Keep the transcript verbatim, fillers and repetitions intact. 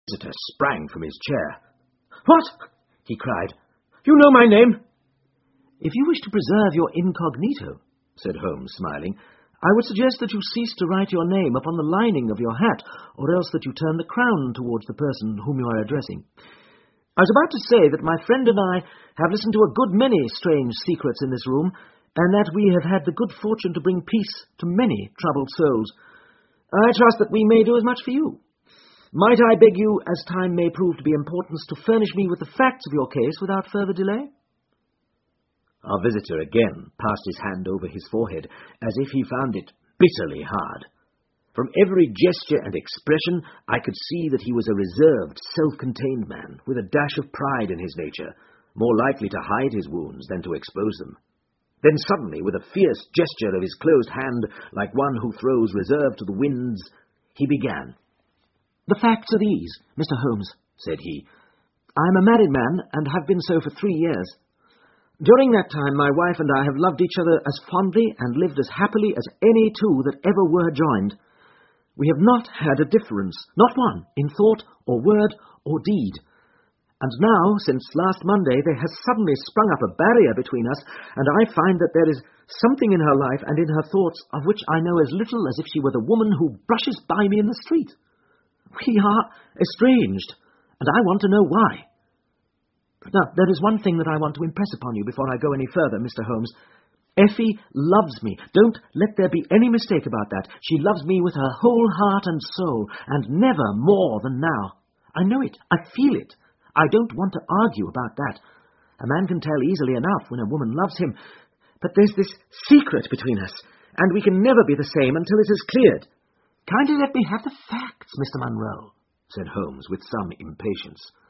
visitor sprang from his chair. "What?" he cried. "You know my name?" "If you wish to preserve your incognito," said Holmes, smiling, "I would suggest that you cease to write your name upon the lining of your hat, or else that you turn the crown towards the person whom you are addressing. I was about to say that my friend and I have listened to a good many strange secrets in this room, and that we have had the good fortune to bring peace to many troubled souls. I trust that we may do as much for you. Might I beg you, as time may prove to be important, to furnish me with the facts of your case without further delay?" Our visitor again passed his hand over his forehead, as if he found it bitterly hard. From every gesture and expression, I could see that he was a reserved, self-contained man, with a dash of pride in his nature, more likely to hide his wounds than to expose them. Then suddenly, with a fierce gesture of his closed hand, like one who throws reserve to the winds, he began. "The facts are these, Mister Holmes," said he. "I am a married man, and have been so for three years. During that time, my wife and I have loved each other as fondly and lived as happily as any two that ever were joined. We have not had a difference, not one, in thought or word or deed. And now, since last Monday, there has suddenly sprung up a barrier between us, and I find that there is something in her life and in her thoughts of which I know as little as if she were the woman who brushes by me in the street. We are estranged, and I want to know why. Now, there is one thing that I want to impress upon you before I go any further, Mister Holmes. Effie loves me. Don't let there be any mistake about that. She loves me with her whole heart and soul, and never more than now. I know it. I feel it. I don't want to argue about that. A man can tell easily enough when a woman loves him. But there's this secret between us, and we can never be the same until it is cleared." "Kindly let me have the facts, Mister Munro," said Holmes with some impatience.